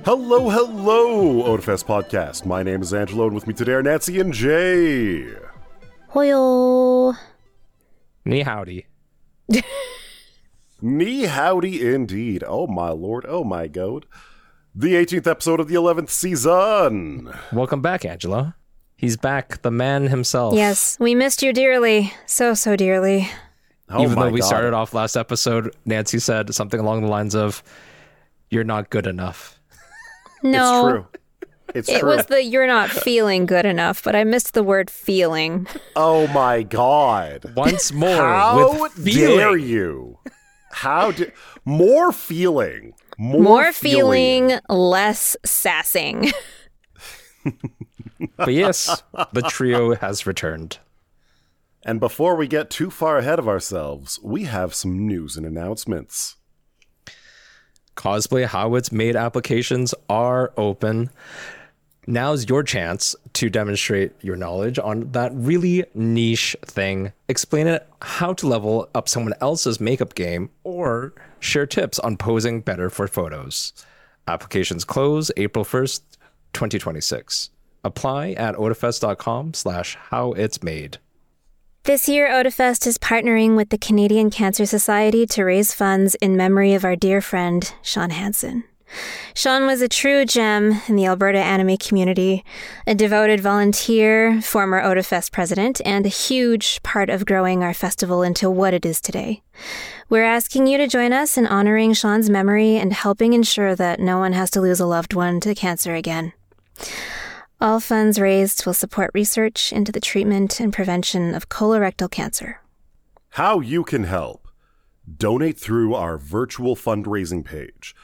Hello, hello, Odafest Podcast. My name is Angelo, and with me today are Nancy and Jay. Hoyo. Knee howdy. Knee howdy indeed. Oh my lord, oh my god. The 18th episode of the 11th season. Welcome back, Angelo. He's back, the man himself. Yes, we missed you dearly. So dearly. Oh Even my though we God. started off last episode, Nancy said something along the lines of, "You're not good enough." No. It's true. It's It true. was the you're not feeling good enough, but I missed the word feeling. Oh my god. Once more, How with feeling. dare you? More feeling. More feeling, less sassing. But yes, the trio has returned. And before we get too far ahead of ourselves, we have some news and announcements. Cosplay How It's Made applications are open. Now's your chance to demonstrate your knowledge on that really niche thing. Explain it how to level up someone else's makeup game or share tips on posing better for photos. Applications close April 1st, 2026. Apply at odafest.com/howitsmade. This year, Odafest is partnering with the Canadian Cancer Society to raise funds in memory of our dear friend, Sean Hansen. Sean was a true gem in the Alberta anime community, a devoted volunteer, former Odafest president, and a huge part of growing our festival into what it is today. We're asking you to join us in honoring Sean's memory and helping ensure that no one has to lose a loved one to cancer again. All funds raised will support research into the treatment and prevention of colorectal cancer. How you can help. Donate through our virtual fundraising page,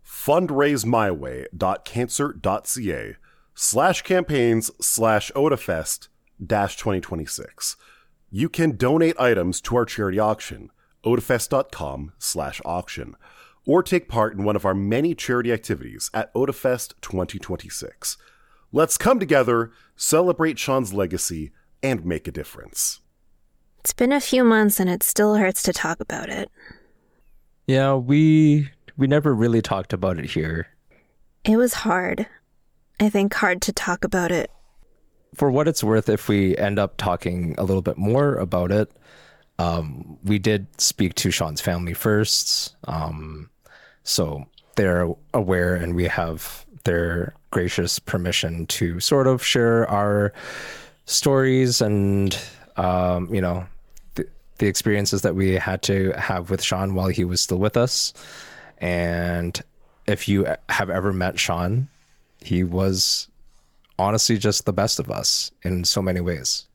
fundraisemyway.cancer.ca/campaigns/odafest-2026. You can donate items to our charity auction, odafest.com/auction, or take part in one of our many charity activities at Odafest 2026. Let's come together, celebrate Sean's legacy, and make a difference. It's been a few months and it still hurts to talk about it. Yeah, we never really talked about it here. It was hard. I think hard to talk about it. For what it's worth, if we end up talking a little bit more about it, we did speak to Sean's family first. So they're aware and we have their gracious permission to sort of share our stories and, the experiences that we had to have with Sean while he was still with us. And if you have ever met Sean, he was honestly just the best of us in so many ways.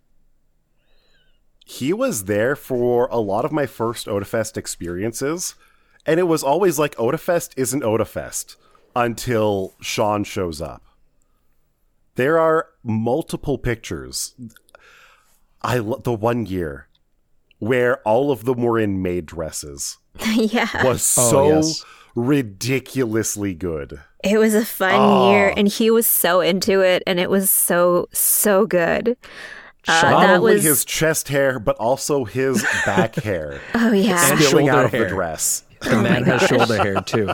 He was there for a lot of my first Odafest experiences, and it was always like Odafest isn't Odafest until Sean shows up. There are multiple pictures. The one year where all of them were in maid dresses Yeah. was ridiculously good. It was a fun year and he was so into it and it was so good. Not only his chest hair, but also his back hair. Oh, yeah. And Spilling out of shoulder the hair. dress. The man has shoulder hair too.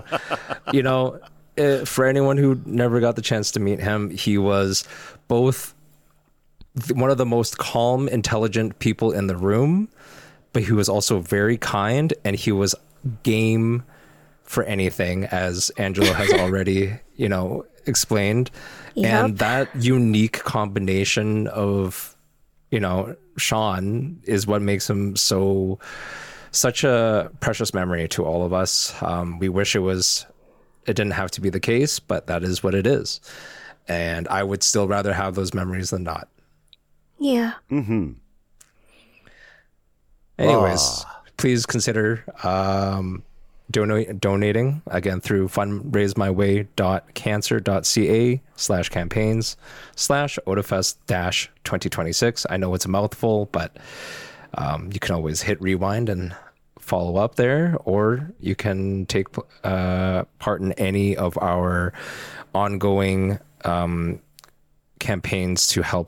For anyone who never got the chance to meet him, he was both one of the most calm, intelligent people in the room, but he was also very kind and he was game for anything, as Angelo has already, explained. Yep. And that unique combination of, Sean is what makes him such a precious memory to all of us. We wish it didn't have to be the case, but that is what it is. And I would still rather have those memories than not. Yeah. Mm-hmm. Anyways, please consider donating again through fundraisemyway.cancer.ca/campaigns/odafest-2026. I know it's a mouthful, but you can always hit rewind and follow up there, or you can take part in any of our ongoing campaigns to help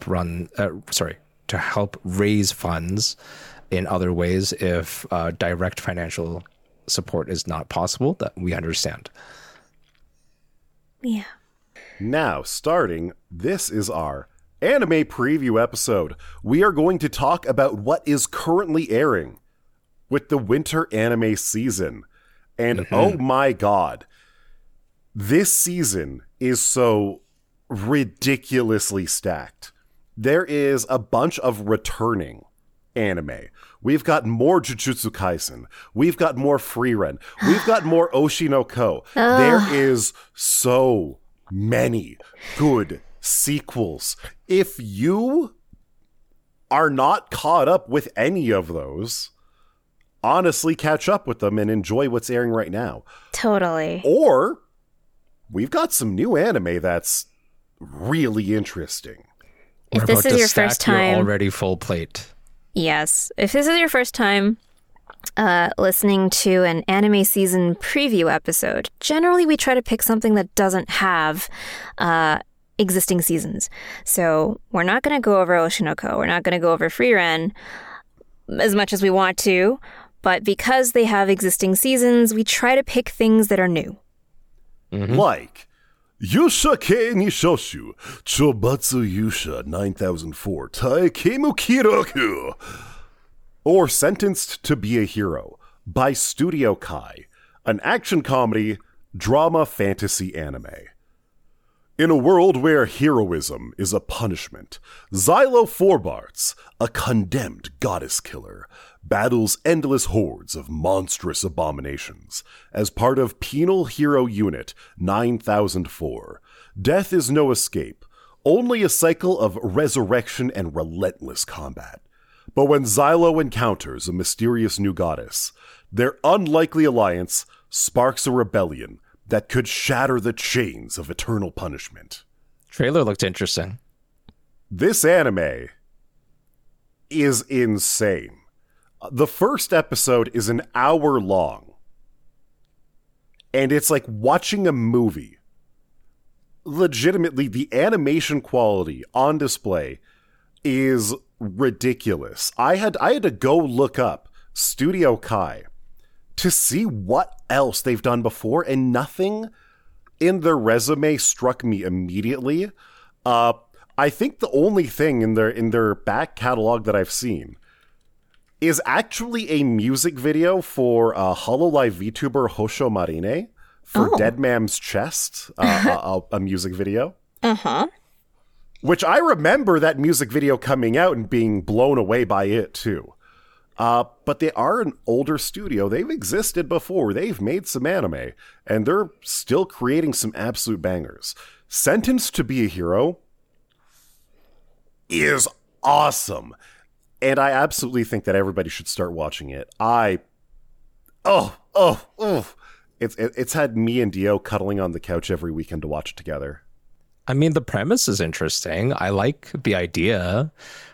raise funds in other ways if direct financial support is not possible. That we understand. Yeah. Now, starting, this is our anime preview episode. We are going to talk about what is currently airing with the winter anime season. And oh my god, this season is so ridiculously stacked. There is a bunch of returning anime. We've got more Jujutsu Kaisen. We've got more Frieren. We've got more Oshi no Ko. There is so many good sequels. If you are not caught up with any of those, honestly catch up with them and enjoy what's airing right now. Totally. Or we've got some new anime that's really interesting. If We're this about is to your stack first time, your already full plate. yes. If this is your first time listening to an anime season preview episode, generally we try to pick something that doesn't have existing seasons. So we're not going to go over Oshinoko. We're not going to go over Frieren as much as we want to, but because they have existing seasons, we try to pick things that are new. Like Yusha Kei ni Shoshu, Chobatsu Yusha 9004, Taikemu Kiroku, or Sentenced to Be a Hero by Studio Kai, an action comedy, drama, fantasy anime. In a world where heroism is a punishment, Xylo Forbarts, a condemned goddess killer, battles endless hordes of monstrous abominations. As part of Penal Hero Unit 9004, death is no escape, only a cycle of resurrection and relentless combat. But when Xylo encounters a mysterious new goddess, their unlikely alliance sparks a rebellion that could shatter the chains of eternal punishment. Trailer looked interesting. This anime is insane. The first episode is an hour long, and it's like watching a movie. Legitimately, the animation quality on display is ridiculous. I had to go look up Studio Kai to see what else they've done before, and nothing in their resume struck me immediately. I think the only thing in their back catalog that I've seen is actually a music video for Hololive VTuber Hosho Marine for Dead Man's Chest, a music video. Uh-huh. Which I remember that music video coming out and being blown away by it, too. But they are an older studio. They've existed before. They've made some anime, and they're still creating some absolute bangers. Sentenced to Be a Hero is awesome, and I absolutely think that everybody should start watching it. It's had me and Dio cuddling on the couch every weekend to watch it together. I mean, the premise is interesting. I like the idea.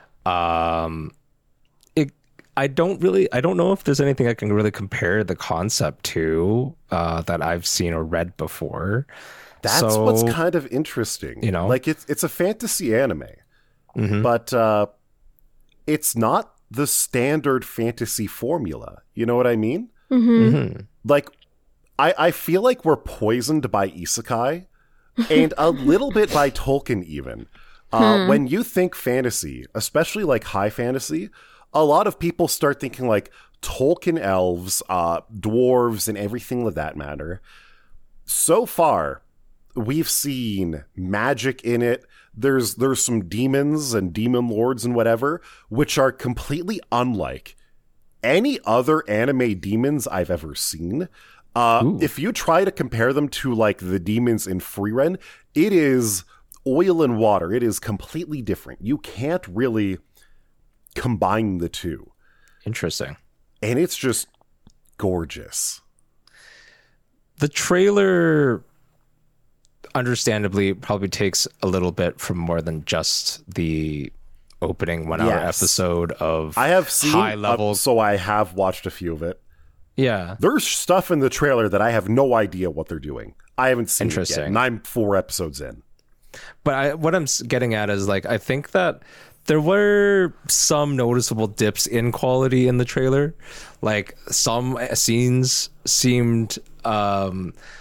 I don't know if there's anything I can really compare the concept to that I've seen or read before. That's what's kind of interesting. You know, like it's a fantasy anime, but it's not the standard fantasy formula. You know what I mean? Like, I feel like we're poisoned by isekai and a little bit by Tolkien even. When you think fantasy, especially like high fantasy, a lot of people start thinking like Tolkien elves, dwarves, and everything of that matter. So far, we've seen magic in it. There's some demons and demon lords and whatever, which are completely unlike any other anime demons I've ever seen. If you try to compare them to like the demons in Frieren, it is oil and water. It is completely different. You can't really combine the two. Interesting. And it's just gorgeous. The trailer understandably probably takes a little bit from more than just the opening 1 hour episode of I have seen high level. So I have watched a few of it. Yeah. There's stuff in the trailer that I have no idea what they're doing. I haven't seen it yet, Interesting. and I'm 4 episodes in. But what I'm getting at is like, I think that there were some noticeable dips in quality in the trailer. Like some scenes seemed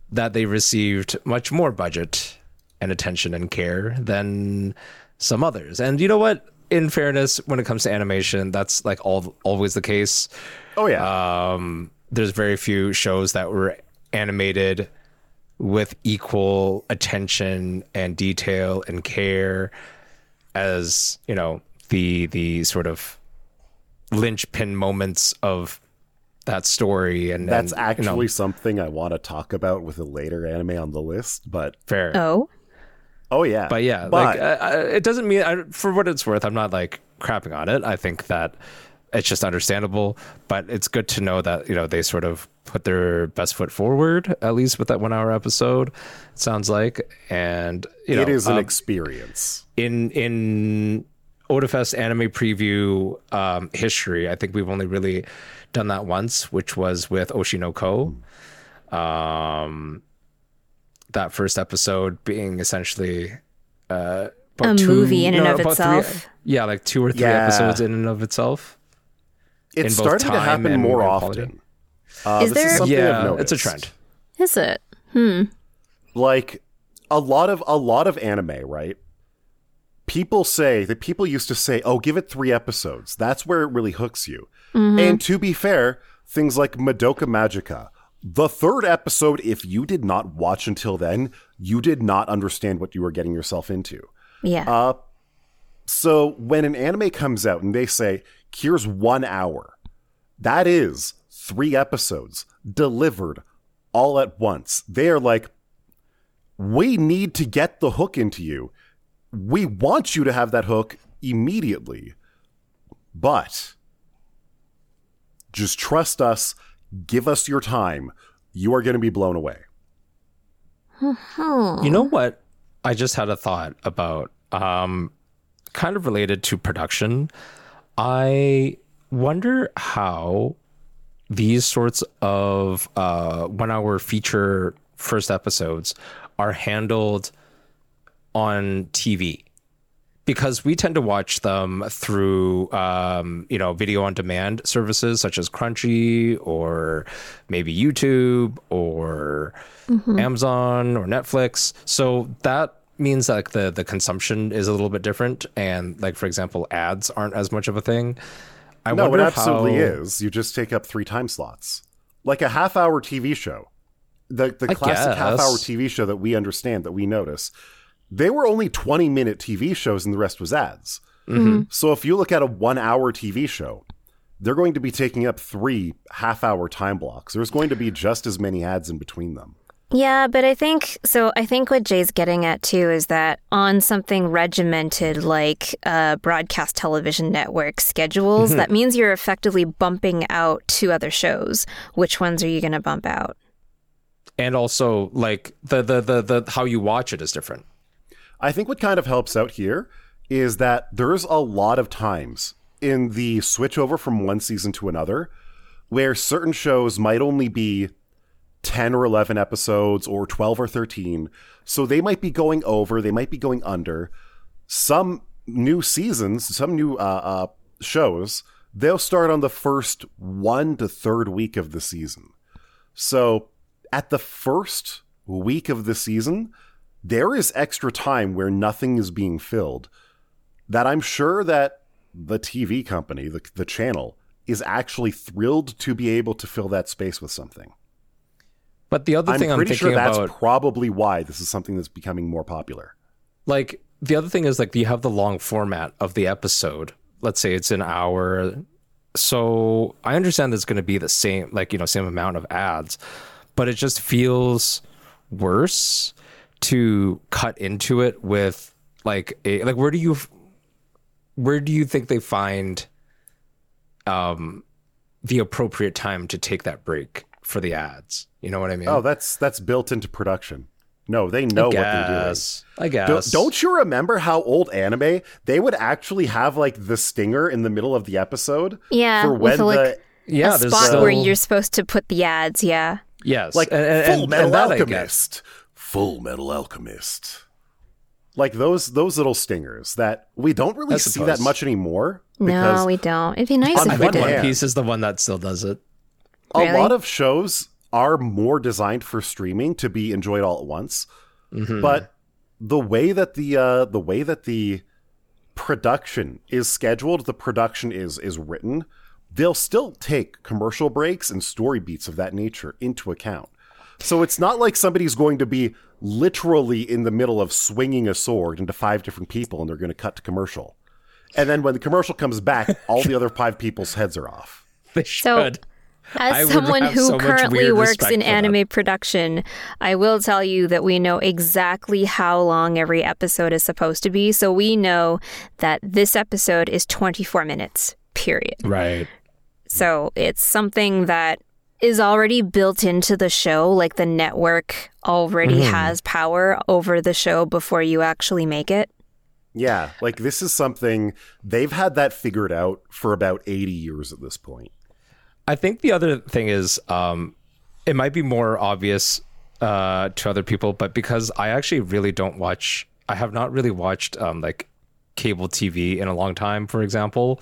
that they received much more budget and attention and care than some others. And you know what? In fairness, when it comes to animation, that's like always the case. Oh yeah. There's very few shows that were animated with equal attention and detail and care as, you know, the sort of linchpin moments of that story. And that's and, actually something I want to talk about with a later anime on the list, but fair. Oh yeah. But yeah, like it doesn't mean, for what it's worth, I'm not like crapping on it. I think that it's just understandable, but it's good to know that, you know, they sort of put their best foot forward, at least with that 1 hour episode, it sounds like. And, you know, it is an experience. In Otafest anime preview history, I think we've only really done that once, which was with Oshinoko. That first episode being essentially a movie in and of itself. Like 2 or 3 episodes in and of itself. It's starting to happen more often. Is there? It's a trend. Is it? Like a lot of anime, right? People used to say, "Oh, give it 3 episodes. That's where it really hooks you." Mm-hmm. And to be fair, things like Madoka Magica, the 3rd episode, if you did not watch until then, you did not understand what you were getting yourself into. Yeah. So when an anime comes out and they say, here's 1 hour, that is 3 episodes delivered all at once. They are like, we need to get the hook into you. We want you to have that hook immediately. But just trust us. Give us your time. You are going to be blown away. You know what? I just had a thought about, kind of related to production. I wonder how these sorts of 1 hour feature first episodes are handled on TV. Because we tend to watch them through, video on demand services such as Crunchy or maybe YouTube or Amazon or Netflix. So that means like the consumption is a little bit different. And like, for example, ads aren't as much of a thing. It absolutely is. You just take up 3 time slots. Like a half-hour TV show. The classic half-hour TV show that we understand, that we notice. They were only 20-minute TV shows and the rest was ads. Mm-hmm. So if you look at a 1 hour TV show, they're going to be taking up 3 half-hour time blocks. There's going to be just as many ads in between them. Yeah, but I think what Jay's getting at too is that on something regimented like broadcast television network schedules, that means you're effectively bumping out 2 other shows. Which ones are you going to bump out? And also like the how you watch it is different. I think what kind of helps out here is that there's a lot of times in the switch over from one season to another where certain shows might only be 10 or 11 episodes or 12 or 13. So they might be going over, they might be going under. Some new seasons, some new shows, they'll start on the first 1 to 3rd week of the season. So at the first week of the season, there is extra time where nothing is being filled that I'm sure that the TV company, the channel, is actually thrilled to be able to fill that space with something. But the other thing I'm thinking about... that's probably why this is something that's becoming more popular. Like, the other thing is, like, you have the long format of the episode. Let's say it's an hour. So I understand there's going to be the same, like, you know, same amount of ads, but it just feels worse to cut into it with like where do you think they find the appropriate time to take that break for the ads? You know what I mean? Oh, that's built into production. No, they know what they're doing. I guess. Don't you remember how old anime, they would actually have like the stinger in the middle of the episode? Yeah. For when a spot where you're supposed to put the ads. Yeah. Yes. Like Full Metal Alchemist. Full Metal Alchemist. Like those little stingers that we don't really see that much anymore. No, we don't. It'd be nice if we did. One Piece is the one that still does it. A lot of shows are more designed for streaming to be enjoyed all at once. But the way that the production is scheduled, the production is written, they'll still take commercial breaks and story beats of that nature into account. So it's not like somebody's going to be literally in the middle of swinging a sword into 5 different people and they're going to cut to commercial. And then when the commercial comes back, all the other 5 people's heads are off. They should. As someone who currently works in anime production, I will tell you that we know exactly how long every episode is supposed to be. So we know that this episode is 24 minutes, period. Right. So it's something that is already built into the show. Like the network already has power over the show before you actually make it. Yeah, like this is something they've had that figured out for about 80 years at this point. I think the other thing is it might be more obvious to other people, but because I actually really don't watch, I have not really watched like cable TV in a long time, for example.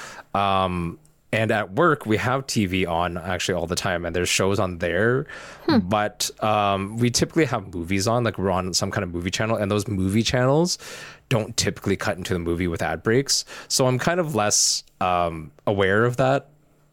And at work, we have TV on actually all the time, and there's shows on there. But we typically have movies on, like we're on some kind of movie channel, and those movie channels don't typically cut into the movie with ad breaks. So I'm kind of less aware of that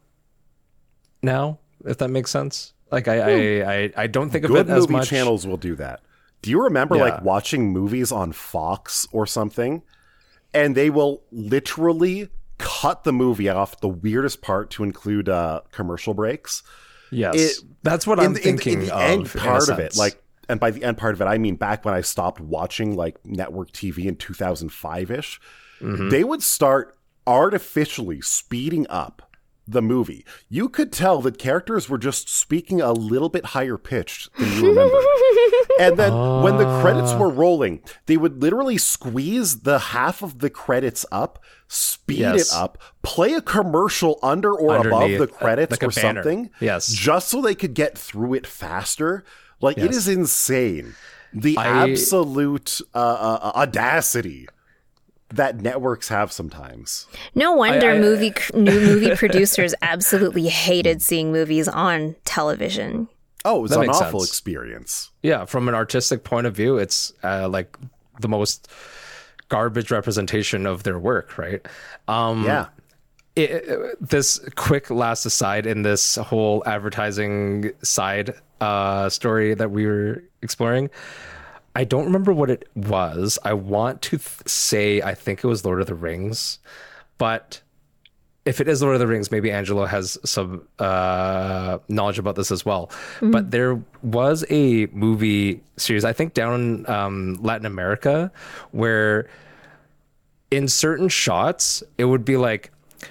now, if that makes sense. Like I don't think of it as much. Good movie channels will do that. Do you remember like watching movies on Fox or something, and they will literally cut the movie off the weirdest part to include commercial breaks? Yes, that's what I'm thinking. In the end part of it, like, and by the end part of it, I mean back when I stopped watching like network TV in 2005-ish, they would start artificially speeding up the movie. You could tell that characters were just speaking a little bit higher pitched than you remember. And then when the credits were rolling, they would literally squeeze the half of the credits up, speed it up, play a commercial under or above the credits like or something, just so they could get through it faster. Like, it is insane. The absolute audacity that networks have sometimes. No wonder new movie producers absolutely hated seeing movies on television. Oh, it was an awful experience. Yeah, from an artistic point of view, it's like the most garbage representation of their work, right? This quick last aside in this whole advertising side story that we were exploring, I don't remember what it was. I want to say I think it was Lord of the Rings, but if it is Lord of the Rings, maybe Angelo has some knowledge about this as well. But there was a movie series, I think down in Latin America, where in certain shots, it would be like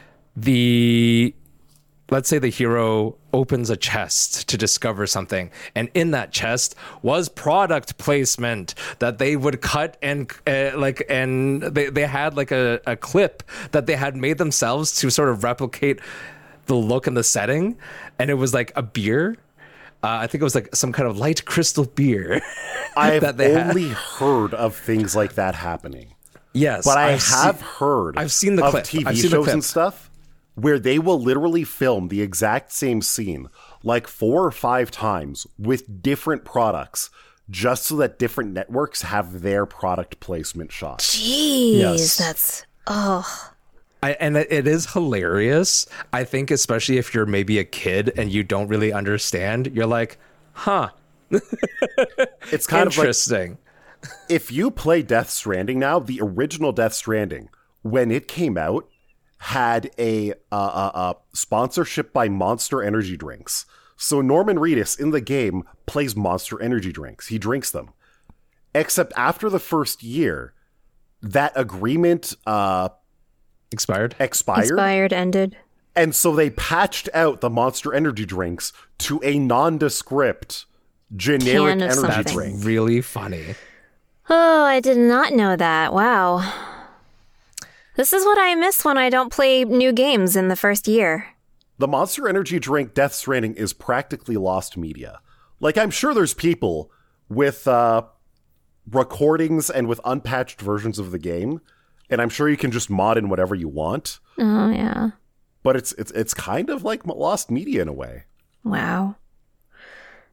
let's say the hero opens a chest to discover something, and in that chest was product placement that they would cut and they had like a clip that they had made themselves to sort of replicate the look and the setting, and it was like a beer. I think it was like some kind of light crystal beer. I've only heard of things like that happening. Yes, but I've seen the clip. TV shows and stuff where they will literally film the exact same scene like 4 or 5 times with different products, just so that different networks have their product placement shots. Jeez, that's and it is hilarious. I think especially if you're maybe a kid and you don't really understand, you're like, huh. It's kind of interesting. Like, if you play Death Stranding now, the original Death Stranding, when it came out, had a sponsorship by Monster Energy drinks. So Norman Reedus in the game plays Monster Energy drinks. He drinks them. Except after the first year, that agreement expired, ended. And so they patched out the Monster Energy drinks to a nondescript generic energy drink. Really funny. Oh, I did not know that. Wow. This is what I miss when I don't play new games in the first year. The Monster Energy drink Death Stranding is practically lost media. Like, I'm sure there's people with recordings and with unpatched versions of the game, and I'm sure you can just mod in whatever you want. Oh, yeah. But it's kind of like lost media in a way. Wow.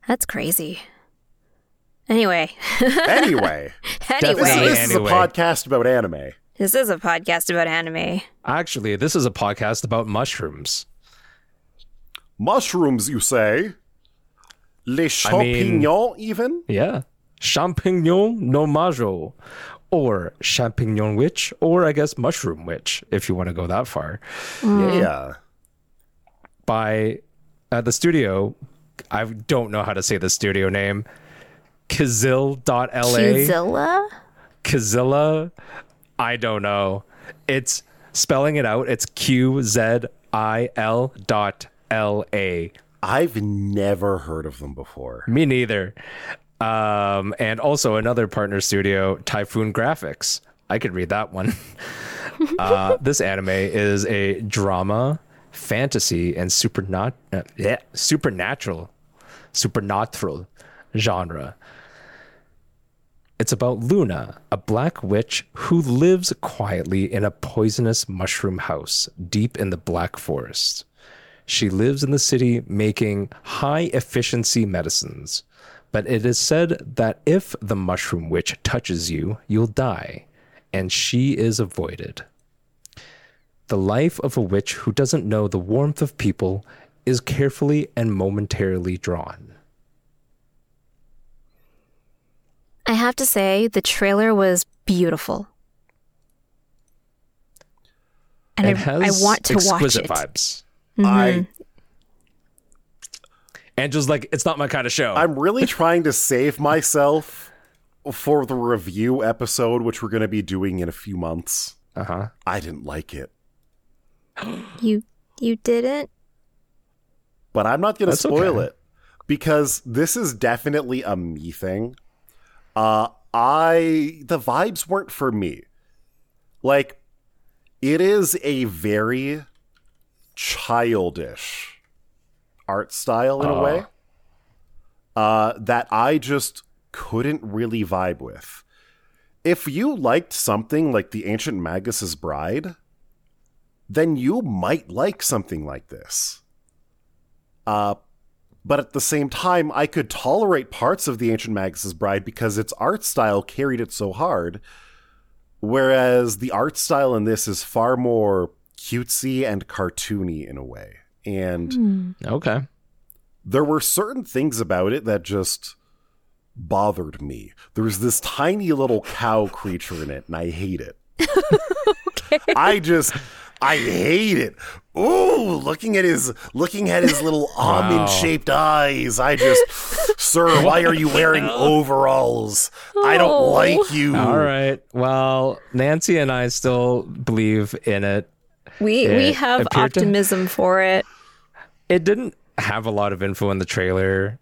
That's crazy. Anyway. Anyway. This is a podcast about anime. This is a podcast about anime. Actually, this is a podcast about mushrooms. Mushrooms, you say? Les champignons, even? Yeah. Champignon no majo. Or champignon witch. Or, I guess, mushroom witch, if you want to go that far. Yeah. By the studio, I don't know how to say the studio name. Kizil.la. Kizilla? Kizilla? I don't know. It's spelling it out. It's QZIL.LA. I've never heard of them before. Me neither. And also another partner studio, Typhoon Graphics. I could read that one. This anime is a drama, fantasy, and supernatural genre. It's about Luna, a black witch who lives quietly in a poisonous mushroom house deep in the Black Forest. She lives in the city making high-efficiency medicines, but it is said that if the mushroom witch touches you, you'll die, and she is avoided. The life of a witch who doesn't know the warmth of people is carefully and momentarily drawn. I have to say, the trailer was beautiful. And I want to watch it. Exquisite vibes. Mm-hmm. Angela's like, it's not my kind of show. I'm really trying to save myself for the review episode, which we're going to be doing in a few months. Uh-huh. I didn't like it. You didn't? But I'm not going to spoil okay. it, because this is definitely a me thing. The vibes weren't for me. Like, it is a very childish art style in a way that I just couldn't really vibe with. If you liked something like The Ancient Magus's Bride, then you might like something like this. But at the same time, I could tolerate parts of The Ancient Magus's Bride because its art style carried it so hard, whereas the art style in this is far more cutesy and cartoony in a way. And okay, there were certain things about it that just bothered me. There was this tiny little cow creature in it, and I hate it. Okay. I hate it. Ooh, looking at his little almond-shaped eyes. Sir, why are you wearing overalls? I don't like you. All right. Well, Nancy and I still believe in it. We have optimism for it. It didn't have a lot of info in the trailer.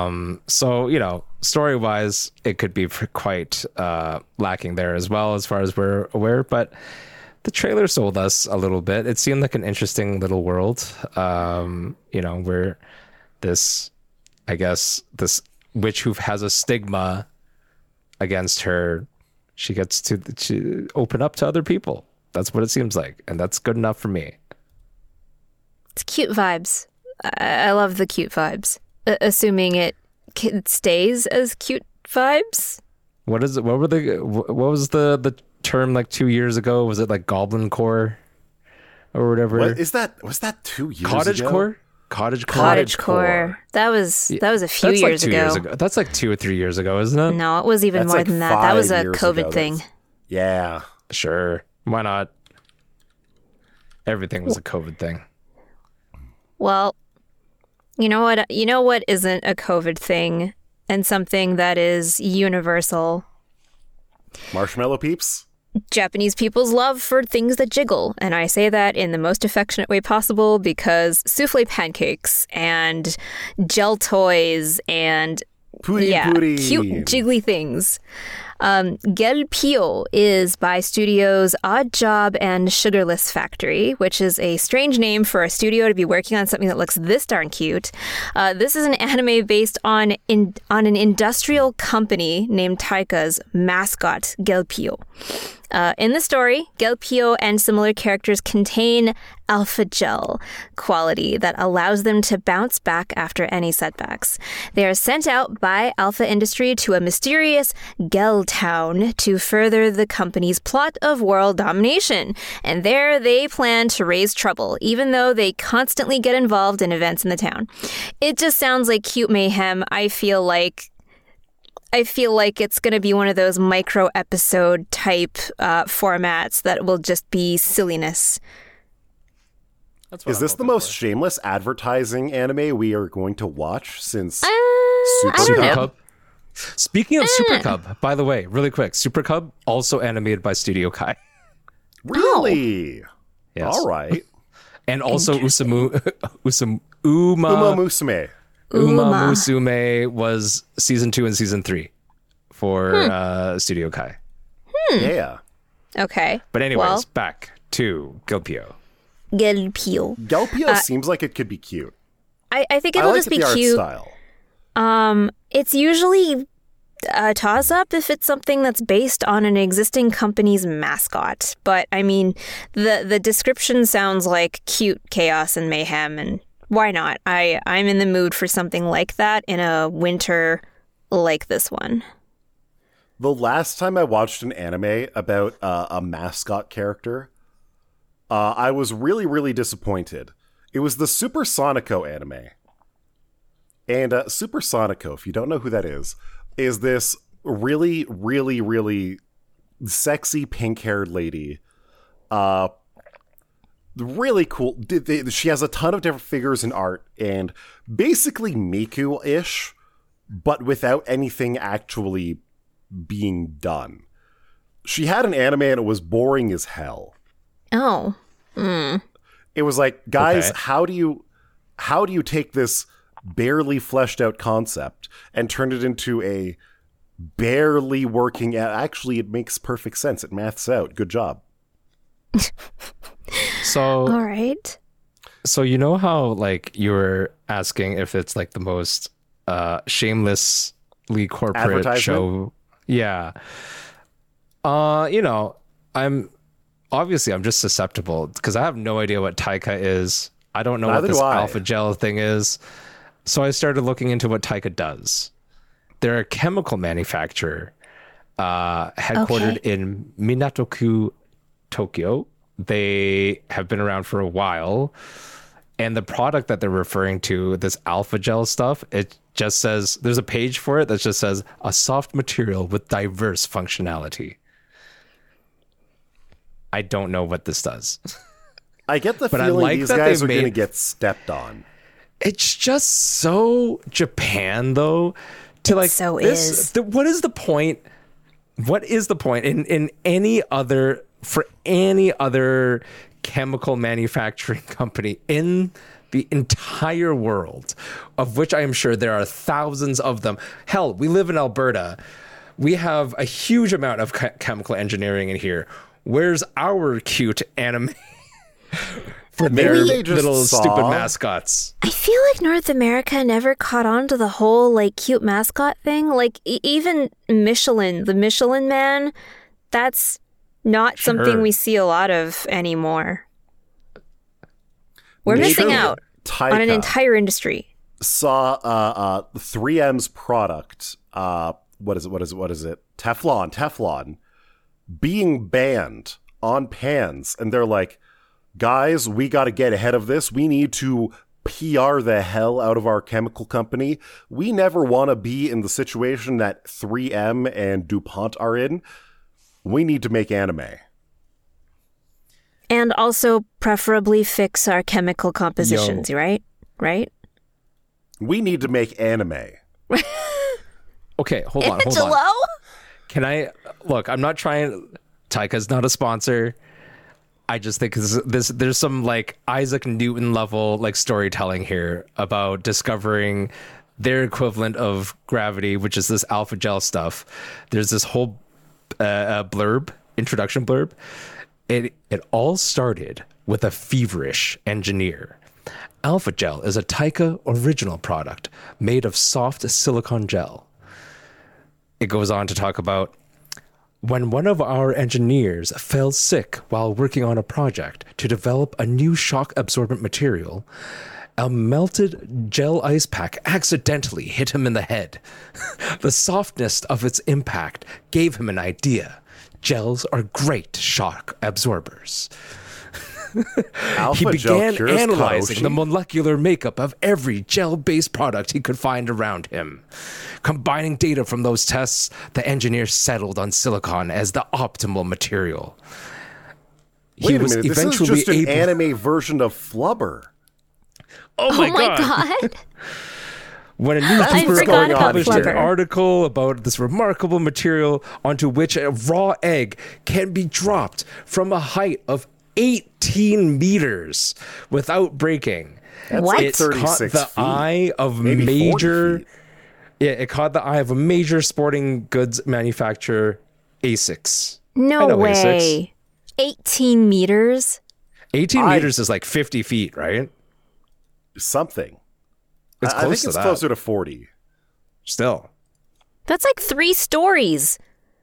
So, story-wise, it could be quite lacking there as well, as far as we're aware. But the trailer sold us a little bit. It seemed like an interesting little world, where this witch who has a stigma against her, she gets to open up to other people. That's what it seems like. And that's good enough for me. It's cute vibes. I love the cute vibes. Assuming it stays as cute vibes. What is it? What was the term like 2 years ago? Was it like goblin core or whatever? What is that? Was that 2 years Cottage ago? core? Cottage core. That was a few years ago. That's like 2 or 3 years ago, isn't it? No, it was even more than that. That was a COVID thing. Yeah. Sure. Why not? Everything was a COVID thing. Well, you know what? You know what isn't a COVID thing and something that is universal? Marshmallow Peeps? Japanese people's love for things that jiggle. And I say that in the most affectionate way possible because souffle pancakes and gel toys and Puri. cute jiggly things. Gelpio is by studios Odd Job and Sugarless Factory, which is a strange name for a studio to be working on something that looks this darn cute. This is an anime based on an industrial company named Taika's mascot, Gelpio. In the story, Gelpio and similar characters contain alpha gel quality that allows them to bounce back after any setbacks. They are sent out by Alpha Industry to a mysterious Gel Town to further the company's plot of world domination. And there they plan to raise trouble, even though they constantly get involved in events in the town. It just sounds like cute mayhem. I feel like it's going to be one of those micro episode type formats that will just be silliness. Is this the most shameless advertising anime we are going to watch since Super Cub? Speaking of Super Cub, by the way, really quick, Super Cub also animated by Studio Kai. Really? Yes. All right. And also Uma Musume. Musume was season 2 and season 3 for Studio Kai. Yeah. Okay. But anyways, back to Gelpio. Gelpio seems like it could be cute. I think it'll just be the cute. Art style. It's usually a toss-up if it's something that's based on an existing company's mascot. But, I mean, the description sounds like cute chaos and mayhem, and why not? I'm in the mood for something like that in a winter like this one. The last time I watched an anime about a mascot character, I was really, really disappointed. It was the Super Sonico anime. And Super Sonico, if you don't know who that is this really, really, really sexy pink-haired lady. Really cool. She has a ton of different figures in art, and basically Miku-ish, but without anything actually being done. She had an anime and it was boring as hell. Oh. It was like, guys, Okay. how do you take this barely fleshed out concept and turn it into a barely working actually it makes perfect sense. It maths out. Good job. So All right. So you know how like you were asking if it's like the most shamelessly corporate Advertisement? show? Yeah. You know, I'm just susceptible because I have no idea what Taika is. I don't know Neither what this do I. alpha gel thing is. So I started looking into what Taika does. They're a chemical manufacturer headquartered in Minato-ku, Tokyo. They have been around for a while. And the product that they're referring to, this alpha gel stuff, it just says, there's a page for it that just says, a soft material with diverse functionality. I don't know what this does. I get the But I feeling like these that guys they are going to made- get stepped on. It's just so Japan, though. To like so this, is. what is the point? What is the point in any other chemical manufacturing company in the entire world, of which I am sure there are thousands of them? Hell, we live in Alberta. We have a huge amount of chemical engineering in here. Where's our cute anime for their Maybe they just little saw- stupid mascots? I feel like North America never caught on to the whole like cute mascot thing. Like even Michelin, the Michelin Man, that's not something we see a lot of anymore. We're missing Maybe out on an Taika entire industry. saw 3M's product. What is it? Teflon being banned on pans, and they're like, guys, we got to get ahead of this. We need to PR the hell out of our chemical company. We never want to be in the situation that 3M and DuPont are in. We need to make anime. And also preferably fix our chemical compositions, right? Right? We need to make anime. Okay, hold on. Can I look? I'm not trying. Taika's not a sponsor. I just think there's some like Isaac Newton level like storytelling here about discovering their equivalent of gravity, which is this alpha gel stuff. There's this whole introduction blurb. It all started with a feverish engineer. Alpha gel is a Taika original product made of soft silicone gel. It goes on to talk about When one of our engineers fell sick while working on a project to develop a new shock absorbent material, a melted gel ice pack accidentally hit him in the head. The softness of its impact gave him an idea. Gels are great shock absorbers. He began analyzing the molecular makeup of every gel-based product he could find around him. Combining data from those tests, the engineer settled on silicon as the optimal material. Wait a minute, this is just an anime version of Flubber. Oh my god! When a newspaper published an article about this remarkable material onto which a raw egg can be dropped from a height of 18 meters without breaking. That's what? It caught the eye of major. Yeah, it caught the eye of a major sporting goods manufacturer, ASICS. No way. ASICS. 18 meters? 18 meters is like 50 feet, right? Something. It's close I think to it's that. closer to 40. Still. That's like 3 stories.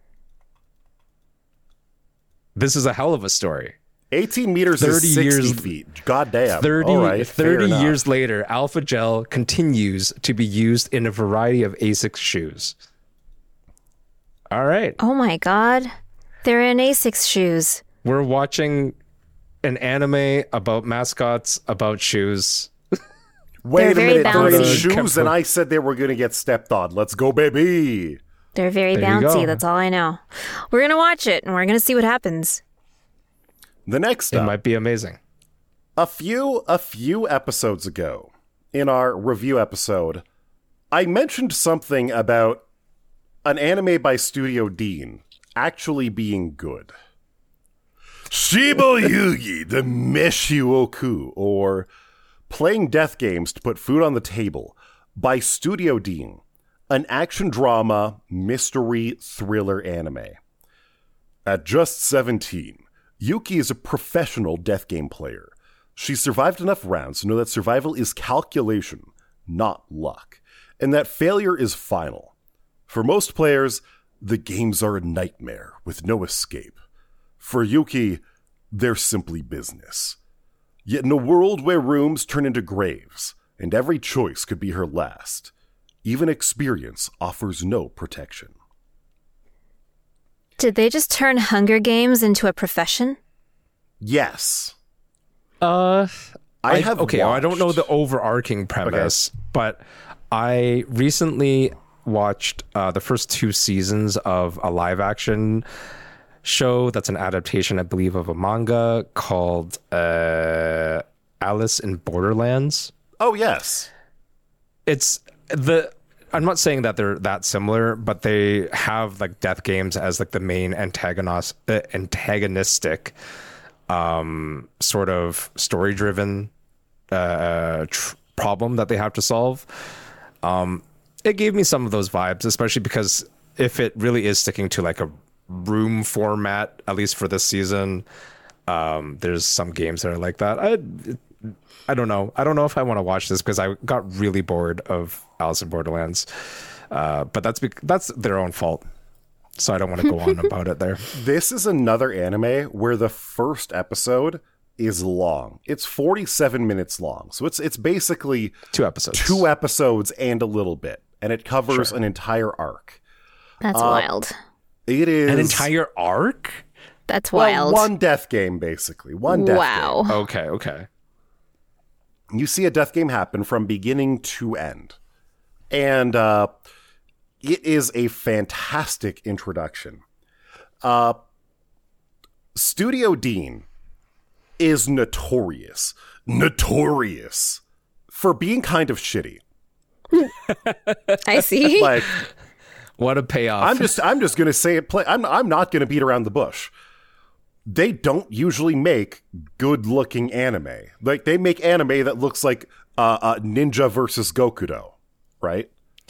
This is a hell of a story. 18 meters is 60 feet. God damn. 30 years later, Alpha Gel continues to be used in a variety of ASICS shoes. All right. Oh my god. They're in ASICS shoes. We're watching an anime about mascots, about shoes. Wait a minute, they're in shoes and I said they were going to get stepped on. Let's go, baby. They're very bouncy, that's all I know. We're going to watch it and we're going to see what happens. The next It might be amazing. A few episodes ago, in our review episode, I mentioned something about an anime by Studio Dean actually being good. Shibo Yugi, the Meshioku, or Playing Death Games to Put Food on the Table, by Studio Dean, an action drama, mystery, thriller anime. At just 17, Yuki is a professional death game player. She survived enough rounds to know that survival is calculation, not luck, and that failure is final. For most players, the games are a nightmare with no escape. For Yuki, they're simply business. Yet in a world where rooms turn into graves, and every choice could be her last, even experience offers no protection. Did they just turn Hunger Games into a profession? Yes. I watched. I don't know the overarching premise, but I recently watched the first 2 seasons of a live action show that's an adaptation, I believe, of a manga called Alice in Borderlands. Oh, yes. I'm not saying that they're that similar, but they have like death games as like the main antagonistic sort of story-driven problem that they have to solve. It gave me some of those vibes, especially because if it really is sticking to like a room format, at least for this season, there's some games that are like that. I don't know. I don't know if I want to watch this because I got really bored of Alice in Borderlands. But that's their own fault. So I don't want to go on about it there. This is another anime where the first episode is long. It's 47 minutes long. So it's basically 2 episodes. 2 episodes and a little bit. And it covers an entire arc. That's wild. It is an entire arc? That's wild. One death game, basically. One death game. Okay. You see a death game happen from beginning to end. And it is a fantastic introduction. Studio Dean is notorious for being kind of shitty. I see. Like, what a payoff. I'm just going to say it. I'm not going to beat around the bush. They don't usually make good-looking anime. Like, they make anime that looks like Ninja versus Gokudo, right?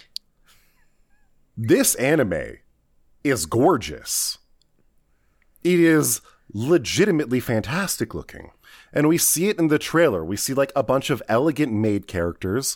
This anime is gorgeous. It is legitimately fantastic looking. And we see it in the trailer. We see, like, a bunch of elegant maid characters.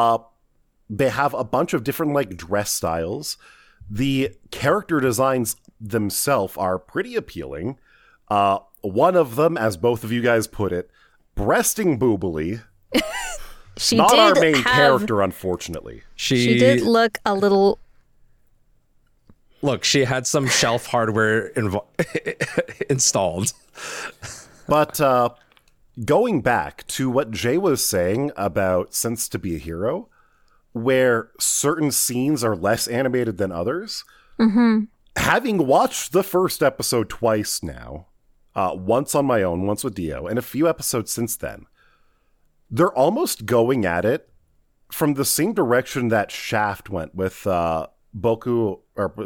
They have a bunch of different, like, dress styles. The character designs themselves are pretty appealing. One of them, as both of you guys put it, breasting boobily. She Not did our main have, character, unfortunately. She did look a little. Look, she had some shelf hardware installed. But going back to what Jay was saying about Sense to Be a Hero, where certain scenes are less animated than others, having watched the first episode twice now, once on my own, once with Dio, and a few episodes since then, they're almost going at it from the same direction that Shaft went with Bake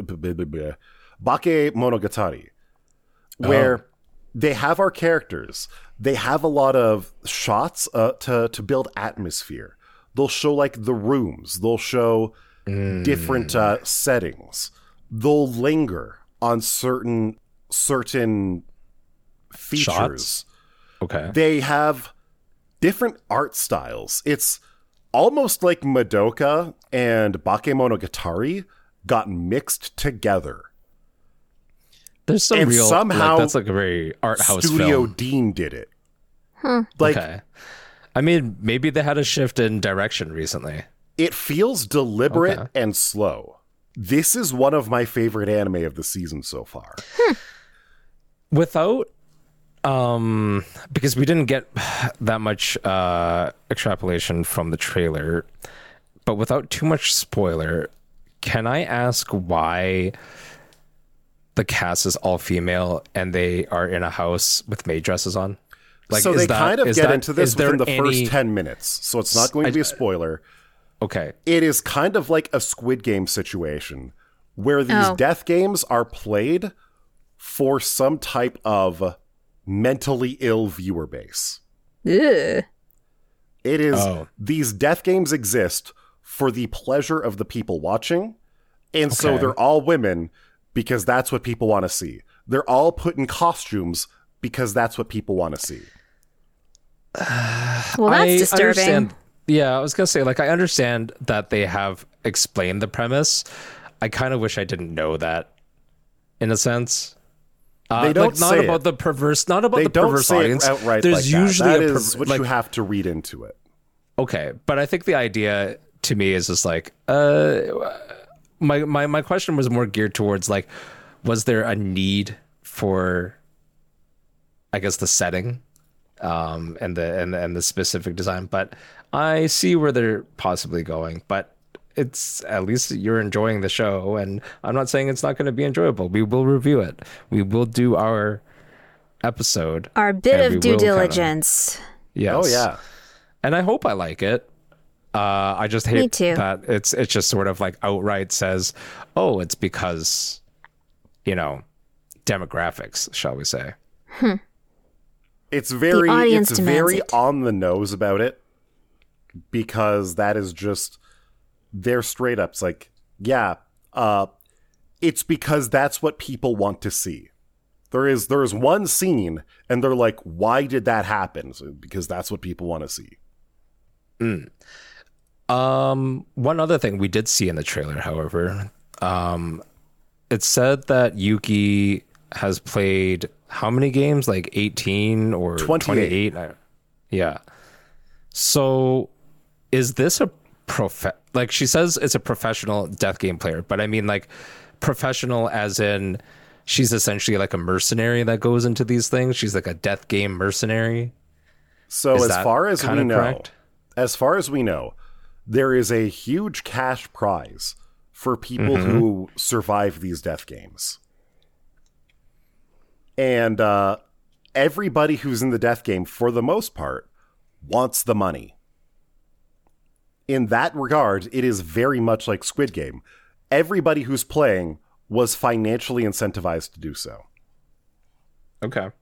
Monogatari, where they have our characters. They have a lot of shots to build atmosphere. They'll show like the rooms. They'll show different settings. They'll linger on certain features. Shots? Okay. They have different art styles. It's almost like Madoka and Bakemonogatari got mixed together. There's some And real somehow that's like a very art house Studio film. Dean did it. Okay. I mean, maybe they had a shift in direction recently. It feels deliberate Okay. and slow. This is one of my favorite anime of the season so far. Without because we didn't get that much extrapolation from the trailer, but without too much spoiler, can I ask why the cast is all female and they are in a house with maid dresses on? Like, So they kind of get into this is there within the first any- 10 minutes. So it's not going to be a spoiler. Okay. It is kind of like a Squid Game situation where these death games are played for some type of mentally ill viewer base. Ugh. It is, these death games exist for the pleasure of the people watching. And so Okay. they're all women because that's what people want to see. They're all put in costumes because that's what people want to see. Well, that's disturbing. Understand, yeah, I was gonna say, like, I understand that they have explained the premise. I kind of wish I didn't know that, in a sense. They don't like, not say about it. the perverse, not about They the don't perverse say audience. it outright There's like usually that. a That is what you have to read into it. Okay, but I think the idea to me is just like, my question was more geared towards like, was there a need for, I guess, the setting, and the specific design? But I see where they're possibly going. But it's, at least you're enjoying the show, and I'm not saying it's not going to be enjoyable. We will review it. We will do our episode. Our bit and we of due will kinda- diligence. Yes. Oh, yeah. And I hope I like it. I just Me hate too. that it's just sort of like outright says, oh, it's because, demographics, shall we say. It's very audience demands very it. on the nose about it because that is just they're straight up. It's like, yeah, it's because that's what people want to see. There is one scene and they're like, why did that happen? So, because that's what people want to see. One other thing we did see in the trailer, however, it said that Yuki has played how many games? Like 18 or 28. 28? Yeah. So is this a like, she says it's a professional death game player, but I mean like professional as in she's essentially like a mercenary that goes into these things. She's like a death game mercenary. So Is as that far as we kinda know, correct? there is a huge cash prize for people who survive these death games. And everybody who's in the death game, for the most part, wants the money. In that regard, it is very much like Squid Game. Everybody who's playing was financially incentivized to do so. Okay.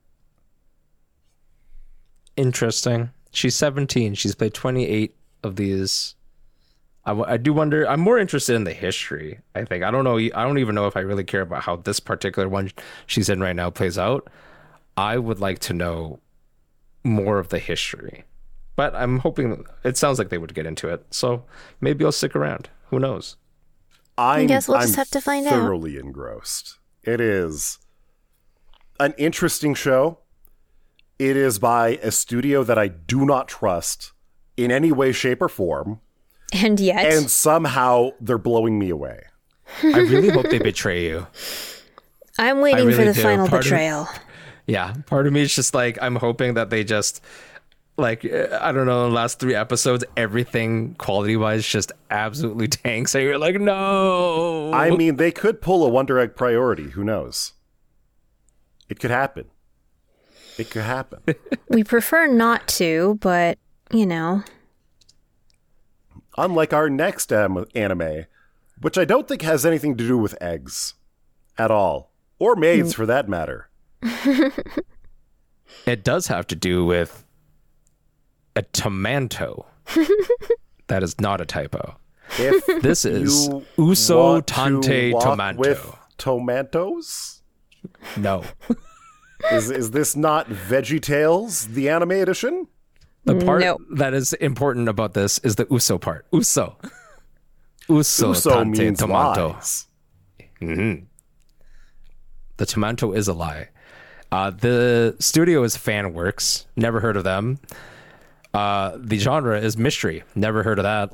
Interesting. She's 17. She's played 28 of these. I do wonder. I'm more interested in the history, I think. I don't know. I don't even know if I really care about how this particular one she's in right now plays out. I would like to know more of the history. But I'm hoping, it sounds like they would get into it. So maybe I'll stick around. Who knows? I guess we'll just have to find out. thoroughly engrossed. It is an interesting show. It is by a studio that I do not trust in any way, shape, or form. And yet. And somehow they're blowing me away. I really hope they betray you. I'm waiting really for the do. final Part of- betrayal. Yeah, part of me is just like, I'm hoping that they just, like, I don't know, the last 3 episodes, everything quality-wise just absolutely tanks. And you're like, no. I mean, they could pull a Wonder Egg Priority. Who knows? It could happen. It could happen. We prefer not to, but, you know. Unlike our next anime, which I don't think has anything to do with eggs at all. Or maids, for that matter. It does have to do with a tomanto. That is not a typo. If This is you Uso want to Tante walk Tomanto. with tomatoes? No. Is this not VeggieTales, the anime edition? The part No. that is important about this is the Uso part. Uso. Uso Tante means Tomanto. lies. The tomanto is a lie. The studio is Fanworks. Never heard of them. The genre is mystery. Never heard of that.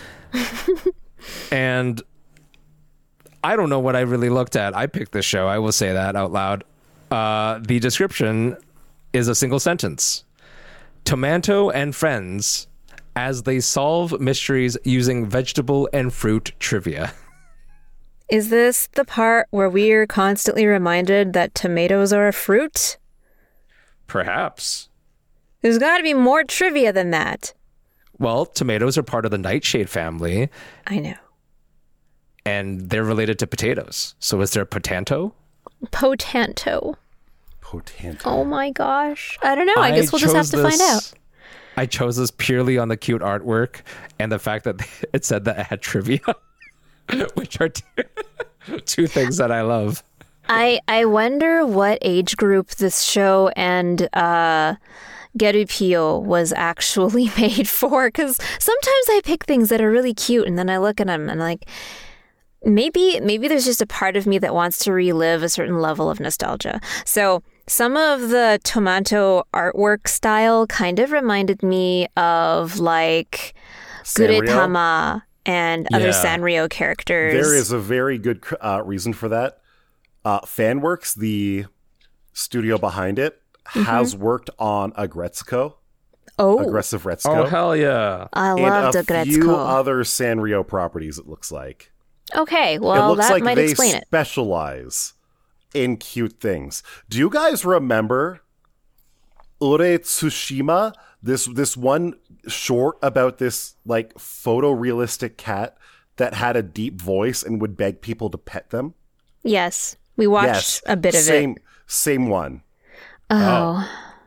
And I don't know what I really looked at. I picked this show. I will say that out loud. The description is a single sentence. Tomanto and friends as they solve mysteries using vegetable and fruit trivia. Is this the part where we're constantly reminded that tomatoes are a fruit? Perhaps. There's got to be more trivia than that. Well, tomatoes are part of the nightshade family, I know. and they're related to potatoes. So is there potanto? Potanto. Potanto. Oh my gosh. I don't know. I guess we'll just have to find out. I chose this purely on the cute artwork and the fact that it said that it had trivia, which are two things that I love. I wonder what age group this show and Gerupio was actually made for, because sometimes I pick things that are really cute and then I look at them and like, maybe there's just a part of me that wants to relive a certain level of nostalgia. So some of the Tomanto artwork style kind of reminded me of like Sanrio? Gudetama and other Yeah. Sanrio characters. There is a very good reason for that. Fanworks, the studio behind it, has worked on Agretsuko, Aggressive Oh, Retsuko, hell yeah. I and loved a few Agretsuko. other Sanrio properties, it looks like. Okay, It well, looks that like might they explain it. specialize in cute things. Do you guys remember Ure Tsushima? This one short about this like photorealistic cat that had a deep voice and would beg people to pet them? Yes, we watched Yes, a bit of it. Same one. Oh.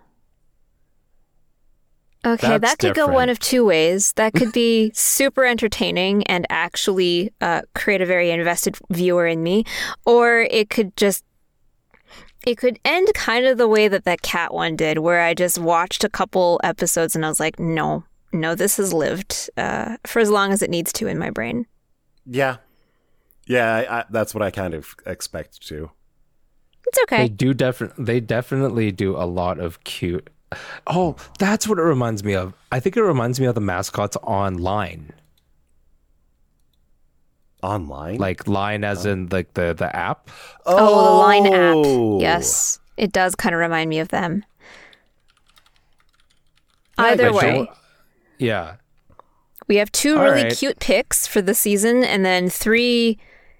Okay, That's that could go different. one of two ways. That could be super entertaining and actually create a very invested viewer in me, or it could end kind of the way that cat one did, where I just watched a couple episodes and I was like, no, this has lived for as long as it needs to in my brain. Yeah. Yeah, that's what I kind of expect too. It's okay. They definitely do a lot of cute. Oh, that's what it reminds me of. I think it reminds me of the mascots online. Online? Like Line as in like the app. Oh, the Line app. Yes, it does kind of remind me of them. Either Like, way. Yeah. We have 2 All really right. cute picks for the season and then 3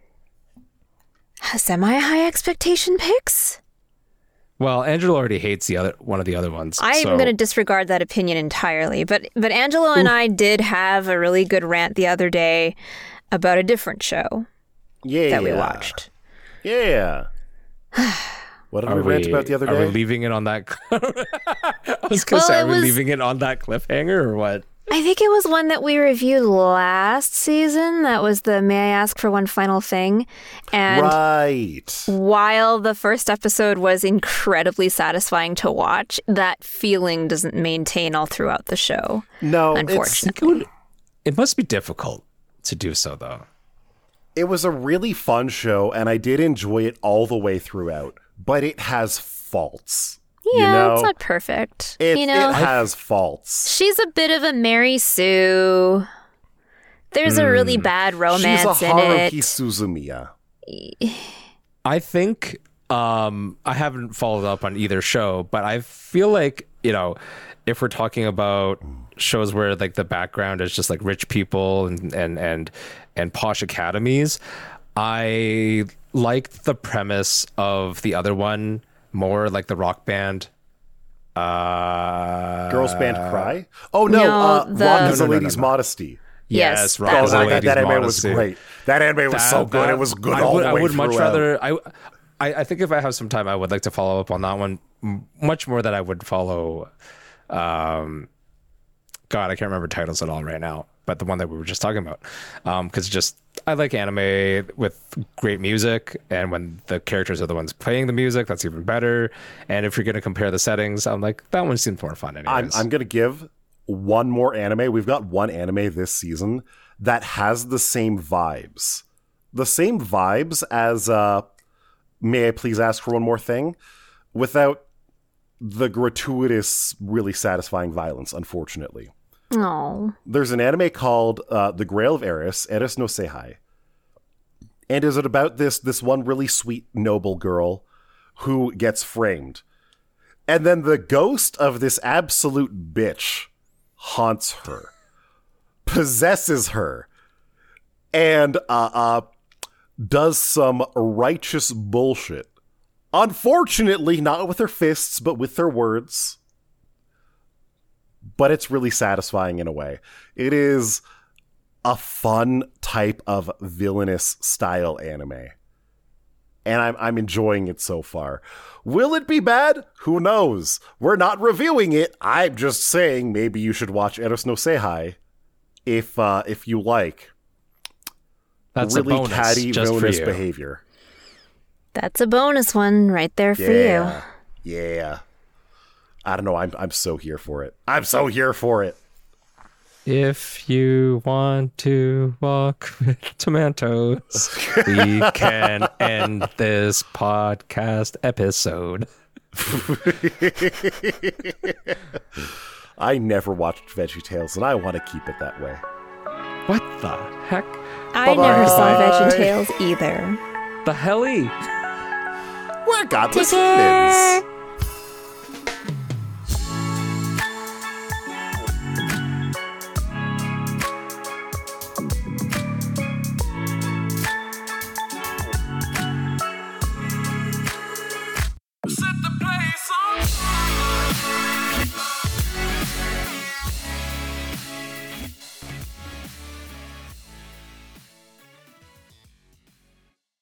semi-high expectation picks. Well, Angelo already hates one of the other ones. I'm so- going to disregard that opinion entirely. But Angelo and I did have a really good rant the other day about a different show Yeah. that we watched. Yeah. What did we rant about the other Are we day? leaving it on that? I was going Well, to say, it are we was- leaving it on that cliffhanger or what? I think it was one that we reviewed last season. That was the May I Ask for One Final Thing. And Right. while the first episode was incredibly satisfying to watch, that feeling doesn't maintain all throughout the show. No, Unfortunately. It must be difficult to do so, though. It was a really fun show, and I did enjoy it all the way throughout. But it has faults. Yeah, it's not perfect. It has faults. She's a bit of a Mary Sue. There's a really bad romance in it. She's a Haruhi Suzumiya. I think I haven't followed up on either show, but I feel like, if we're talking about shows where like the background is just like rich people and posh academies, I liked the premise of the other one more, like the rock band. Girls Band Cry? Oh, no. Rock is a Lady's Modesty. Yes, Rock is a Lady's that anime Modesty. was great. That anime was so good. It was good all the way I would throughout. much rather... I think if I have some time, I would like to follow up on that one much more than I would follow... God, I can't remember titles at all right now, but the one that we were just talking about. Because I like anime with great music, and when the characters are the ones playing the music, that's even better. And if you're going to compare the settings, I'm like, that one seems more fun anyways. I'm going to give one more anime. We've got one anime this season that has the same vibes. The same vibes as May I Please Ask for One More Thing? Without the gratuitous, really satisfying violence, unfortunately. Oh. There's an anime called The Grail of Eris, Eris no Seihai. And is it about this one really sweet, noble girl who gets framed. And then the ghost of this absolute bitch haunts her, possesses her, and does some righteous bullshit. Unfortunately, not with her fists, but with her words. But it's really satisfying in a way. It is a fun type of villainous style anime. And I'm enjoying it so far. Will it be bad? Who knows? We're not reviewing it. I'm just saying maybe you should watch Eros no Seihai if you like. That's really a bonus, catty just for villainous you. behavior. That's a bonus one right there for you. Yeah. I don't know. I'm so here for it. I'm so here for it. If you want to walk with tomatoes, we can end this podcast episode. I never watched VeggieTales, and I want to keep it that way. What the heck? I never saw VeggieTales either. The helly? We're godless Take care. humans.